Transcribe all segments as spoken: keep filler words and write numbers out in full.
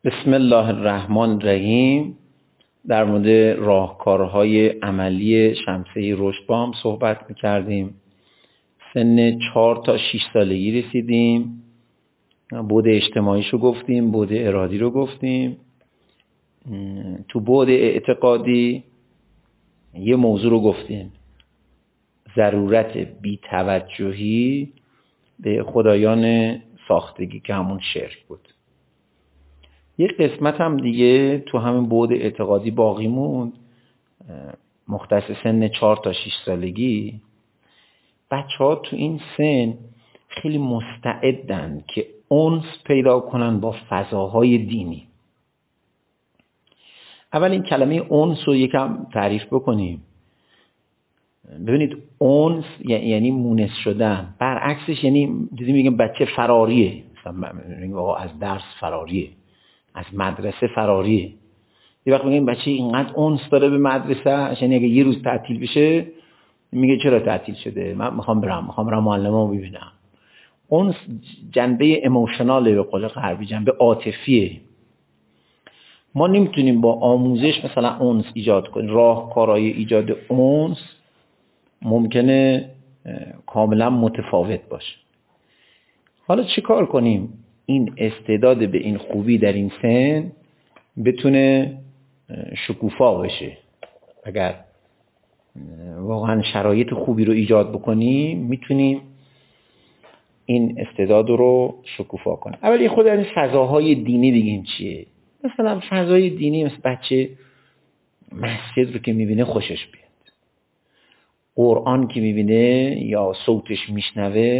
بسم الله الرحمن الرحیم. در مورد راهکارهای عملی شمسه رشد با هم صحبت می‌کردیم. سن چهار تا شش سالگی رسیدیم. بعد اجتماعیشو گفتیم، بعد ارادی رو گفتیم. تو بعد اعتقادی یه موضوع رو گفتیم، ضرورت بی‌توجهی به خدایان ساختگی که همون شرک بود. یک قسمت هم دیگه تو همین بعد اعتقادی باقی موند، مختص سن چهار تا شش سالگی. بچه ها تو این سن خیلی مستعدن که انس پیدا کنن با فضاهای دینی. اول این کلمه انس رو یکم تعریف بکنیم. ببینید انس یعنی مونس شدن، برعکسش یعنی دیدیم میگم بچه فراریه، مثلا از درس فراریه، از مدرسه فراریه. یه وقت میگیم بچه اینقدر انس داره به مدرسه، یعنی اگه یه روز تعطیل بشه میگه چرا تعطیل شده؟ من میخوام برم میخوام برم معلممو ببینم. انس جنبه ایموشناله، به قول غربی جنبه عاطفیه. ما نمیتونیم با آموزش مثلا انس ایجاد کنیم. راهکارهای ایجاد انس ممکنه کاملا متفاوت باشه. حالا چی کار کنیم این استعداد به این خوبی در این سن بتونه شکوفا بشه؟ اگر واقعا شرایط خوبی رو ایجاد بکنیم میتونیم این استعداد رو شکوفا کنیم. اول یه خود از این فضاهای دینی بگیم چیه. مثلا فضای دینی مثل بچه مسجد رو که میبینه خوشش بیاد، قرآن که میبینه یا صوتش میشنوه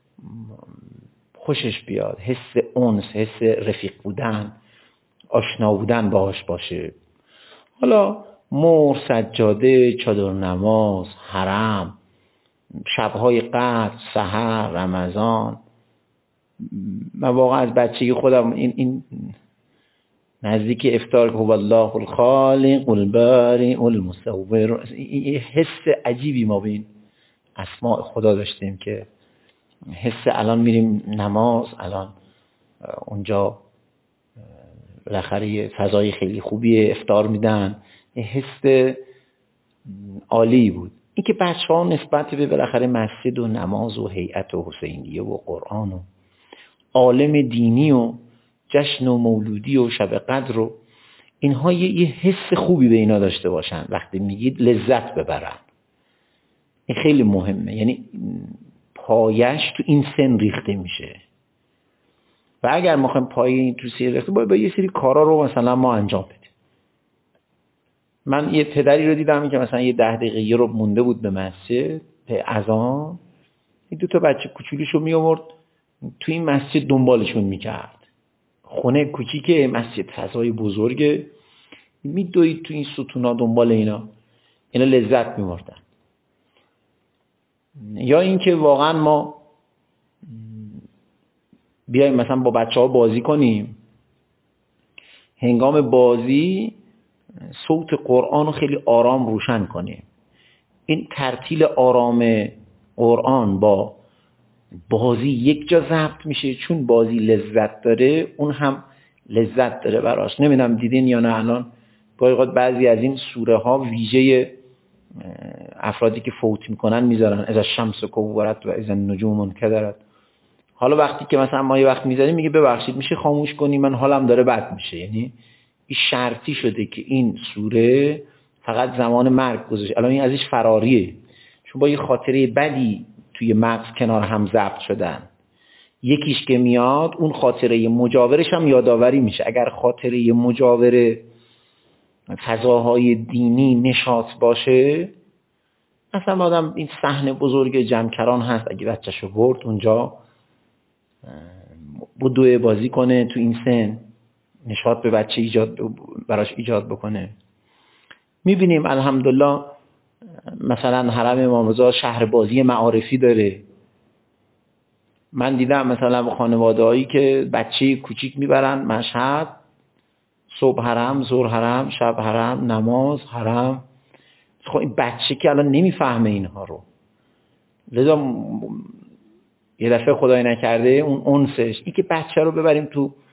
خوشش بیاد، حس انس، حس رفیق بودن، آشنا بودن باهاش باشه. حالا مهر، سجاده، چادر نماز، حرم، شبهای قدر، سحر، رمضان. من واقعا از بچگی خودم این این نزدیک افطار که هو الله الخالق البارئ المصور، این حس عجیبی ما به این اسماء خدا داشتیم که حس الان میریم نماز، الان اونجا بالاخره یه فضای خیلی خوبی افطار میدن، یه حس عالی بود. این که بچه ها نسبت به بالاخره مسجد و نماز و هیئت و حسینیه و قرآن و عالم دینی و جشن و مولودی و شب قدر و اینها یه, یه حس خوبی به اینا داشته باشن، وقتی میگید لذت ببرن. این خیلی مهمه، یعنی پایش تو این سن ریخته میشه. و اگر ما خواهیم پایه این تو سن ریخته باید با یه سری کارا رو مثلا ما انجام بدیم. من یه پدری رو دیدم که مثلا یه ده دقیقه یه رو مونده بود به مسجد به اذان، این دو تا بچه کوچولیشو می آورد تو این مسجد دنبالشون میکرد. خونه کوچیکه، مسجد فضای بزرگه، میدوید تو این ستونا دنبال اینا، اینا لذت میبردن. یا اینکه واقعا ما بیایم مثلا با بچه ها بازی کنیم، هنگام بازی صوت قرآن رو خیلی آرام روشن کنیم. این ترتیل آرام قرآن با بازی یک جا ضبط میشه، چون بازی لذت داره اون هم لذت داره براش. نمیدونم دیدین یا نه، الان گاهی بعضی از این سوره ها ویژه افرادی که فوت میکنن میذارن، اذا الشمس کورت و اذا النجوم انکدرت. حالا وقتی که مثلا ما یه وقت میذاریم میگه ببخشید میشه خاموش کنی، من حالم داره بد میشه. یعنی این شرطی شده که این سوره فقط زمان مرگ گذاشته، الان این ازش فراریه، چون با یه خاطره بدی توی مغز کنار هم ضبط شدن. یکیش که میاد اون خاطره مجاورش هم یادآوری میشه. اگر خاطره مجاور فضاهای دینی نشاط باشه، مثلا آدم این صحنه بزرگ جمکران هست، اگه بچه‌شو برد اونجا بدوه بازی کنه، تو این سن نشاط به بچه ایجاد براش ایجاد بکنه. میبینیم الحمدلله مثلا حرم امام رضا شهر بازی معارفی داره. من دیدم مثلا خانواده‌هایی که بچه کوچیک میبرن مشهد، صبح حرم، ظهر حرم، شب حرم، نماز حرم. خب این بچه که الان نمیفهمه اینها رو، لذا یه دفعه خدای نکرده اون انسش این که بچه رو ببریم تو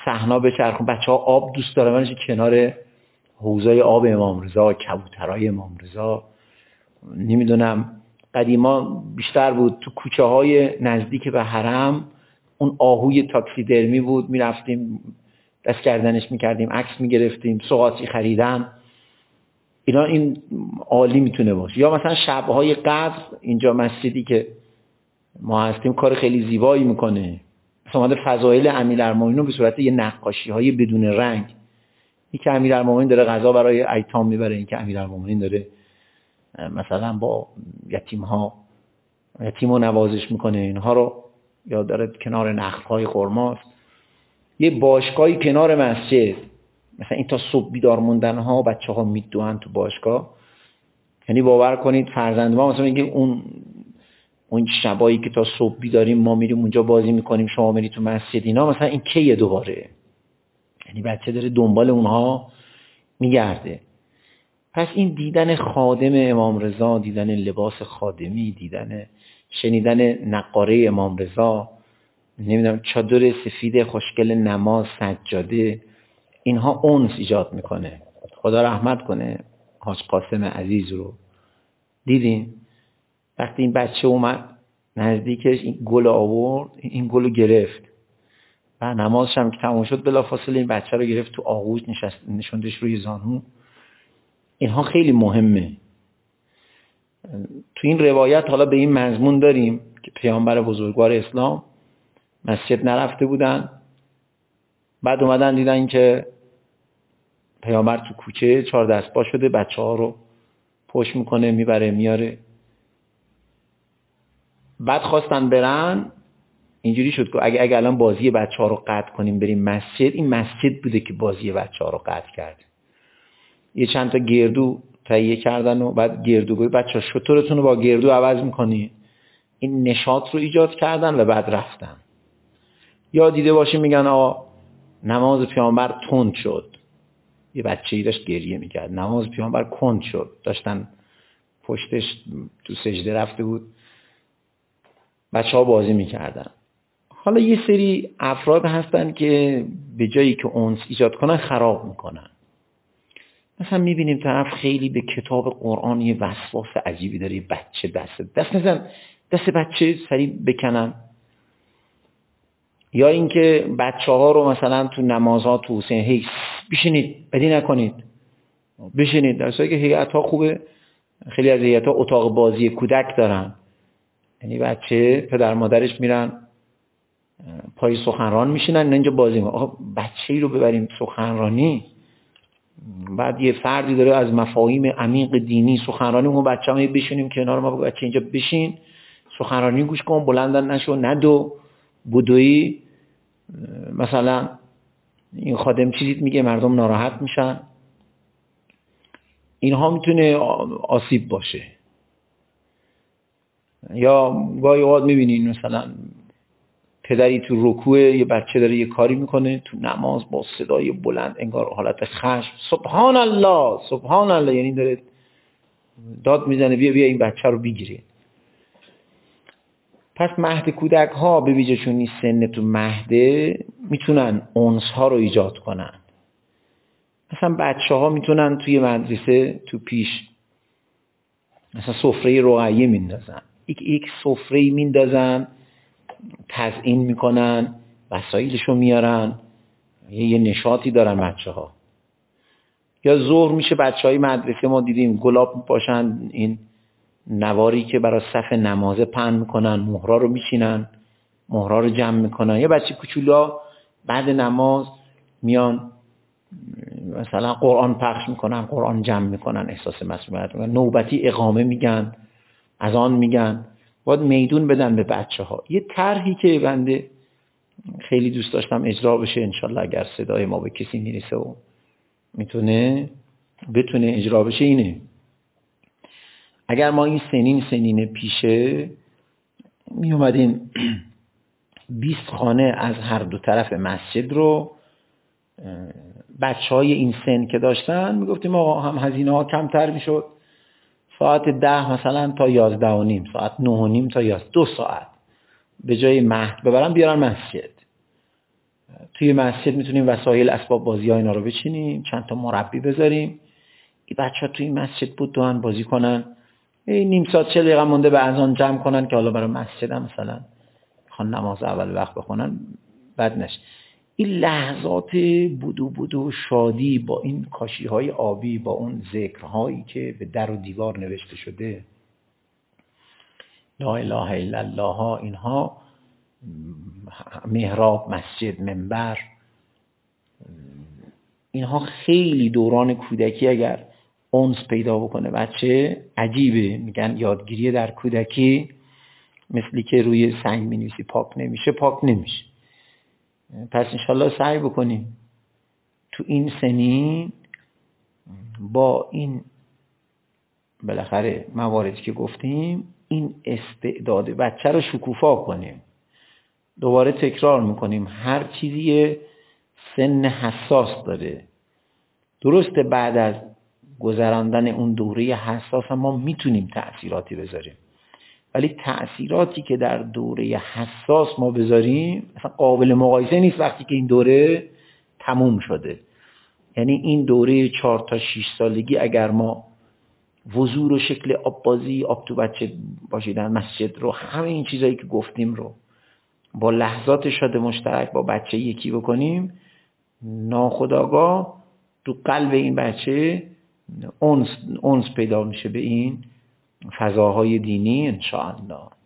صحنا بچرخون. بچه‌ها آب دوست دارن، منش کنار حوضای آب امام رضا، کبوترای امام رضا. نمیدونم قدیما بیشتر بود تو کوچه های نزدیک به حرم اون آهوی تاکسی درمی بود، میرفتیم دست کردنش میکردیم، عکس میگرفتیم، سوغاتی خریدن اینا. این عالی میتونه باشه. یا مثلا شبهای قدر اینجا مسجدی که ما هستیم کار خیلی زیبایی میکنه، مثلا فضایل امیرالمومنین رو به صورت یه نقاشی های بدون رنگ، این که امیرالمومنین داره غذا برای ایتام میبره، این که امیرالمومنین داره مثلا با یتیم ها یتیم رو نوازش میکنه، اینها رو یا داره کنار نخل‌های خرماست. یه باشگاهی کنار مسجد، مثلا این تا صبح بیدار موندن ها، بچه ها میدوئن تو باشگاه. یعنی باور کنید فرزند ما مثلا میگه اون اون شبایی که تا صبح بیداریم ما میریم اونجا بازی میکنیم، شما میری تو مسجد، اینا مثلا این کیه دوباره؟ یعنی بچه داره دنبال اونها میگرده. پس این دیدن خادم امام رضا، دیدن لباس خادمی، دیدن شنیدن نقاره امام رضا، نمیدونم چادر سفید خوشگل نماز، سجاده، اینها اونس ایجاد میکنه. خدا رحمت کنه حاج قاسم عزیز رو دیدین وقتی این بچه اومد نزدیکش این گل آورد، این گل رو گرفت و نمازش هم که تموم شد بلافاصله این بچه رو گرفت تو آغوش نشست، نشوندش روی زانو. اینها خیلی مهمه. تو این روایت حالا به این مضمون داریم که پیامبر بزرگوار اسلام مسجد نرفته بودن، بعد اومدن دیدن که پیامبر تو کوچه چهار دست پا شده، بچه ها رو پشت میکنه میبره میاره. بعد خواستن برن، اینجوری شد که اگه اگه الان بازی بچه ها رو قطع کنیم بریم مسجد، این مسجد بوده که بازی بچه ها رو قطع کرد. یه چند تا گردو تهیه کردن و بعد گردوگوی بچه ها شطورتون رو با گردو عوض میکنی، این نشاط رو ایجاد کردن و بعد رفتن. یا دیده باشیم میگن آقا نماز پیامبر تند شد، یه بچه‌ای داشت گریه میکرد، نماز پیامبر کند شد، داشتن پشتش تو سجده رفته بود، بچه ها بازی میکردن. حالا یه سری افراد هستن که به جایی که اونس ایجاد کنن خراب میکنن. مثلا میبینیم طرف خیلی به کتاب قرآن یه وسواس عجیبی داره، یه بچه دست دست نزن دست بچه سریع بکنن. یا اینکه بچه ها رو مثلا تو نمازها تو حسین هی بشینید بدی نکنید بشینید، در صورتی که هیئت ها خوبه، خیلی از هیئت ها اتاق بازی کودک دارن، یعنی بچه پدر مادرش میرن پای سخنران میشینن اینجا بازی میکنن. آقا بچه‌ای رو ببریم سخنرانی، بعد یه فردی داره از مفاهیم عمیق دینی سخنرانی، اون بچه‌ها رو بشونیم کنار ما، بگو بچه اینجا بشین سخنرانی گوش کن، بلندن نشو، ندو بدوی مثلا این خادم چیزی میگه مردم ناراحت میشن. اینها میتونه آسیب باشه. یا گاهی اوقات میبینین مثلا پدری تو رکوع یه بچه داره یه کاری میکنه تو نماز با صدای بلند انگار حالت خشم، سبحان الله سبحان الله، یعنی داره داد میزنه بیا بیا این بچه رو بگیره. پس مهد کودک ها به ویژه چون این سن تو مهده میتونن اونس ها رو ایجاد کنن. مثلا بچه ها میتونن توی مدرسه تو پیش مثلا سفره رقیه میندازن، یک یک سفره میندازن، تزیین میکنن، وسایلشو میارن، یه نشاطی دارن بچه ها. یا ظهر میشه بچه های مدرسه ما دیدیم گلاب میپاشن، این نواری که برای صف نمازه پهن میکنن، مهرا رو میچینن، مهرا رو جمع میکنن. یا بچه کوچولا بعد نماز میان مثلا قرآن پخش میکنن، قرآن جمع میکنن، احساس مسئولیت میکنن، نوبتی اقامه میگن، اذان میگن. باید میدون بدن به بچه ها. یه طرحی که بنده خیلی دوست داشتم اجرا بشه، انشالله اگر صدای ما به کسی میرسه و میتونه بتونه اجرا بشه، اینه اگر ما این سنین سنین پیشه می اومدیم بیست خانه از هر دو طرف مسجد رو بچه های این سن که داشتن میگفتیم آقا هم هزینه ها کمتر میشد، ساعت ده مثلا تا یازده و نیم، ساعت نه و نیم تا یازده، دو ساعت به جای مهد ببرن بیارن مسجد. توی مسجد میتونیم وسایل اسباب بازی ها اینا رو بچینیم، چند تا مربی بذاریم، این بچه ها توی مسجد بود دوان بازی کنن، این نیم ساعت چه دقیقه مونده به اذان جمع کنن که حالا برای مسجد هم مثلا خواهن نماز اول وقت بخونن، بد نشه. این لحظات بودو بودو شادی با این کاشی های آبی، با اون ذکرهایی که به در و دیوار نوشته شده، لا اله الا الله ها، اینها، محراب، مسجد، منبر، اینها خیلی دوران کودکی اگر اونس پیدا بکنه بچه، عجیبه. میگن یادگیری در کودکی مثلی که روی سنگ می‌نویسی پاک نمیشه، پاک نمیشه. پس انشالله سعی بکنیم تو این سنین با این بالاخره مواردی که گفتیم این استعداد بچه رو شکوفا کنیم. دوباره تکرار میکنیم، هر چیزی سن حساس داره. درسته بعد از گذراندن اون دوره حساس هم ما میتونیم تأثیراتی بذاریم، ولی تأثیراتی که در دوره حساس ما بذاریم اصلا قابل مقایسه نیست وقتی که این دوره تموم شده. یعنی این دوره چهار تا شش سالگی اگر ما وضوع و شکل آب بازی، آب تو بچه باشیدن، مسجد رو، همه این چیزایی که گفتیم رو با لحظات شاد مشترک با بچه یکی بکنیم، ناخودآگاه تو قلب این بچه اونس, اونس پیدا میشه به این فضاهای دینی انشاءالله.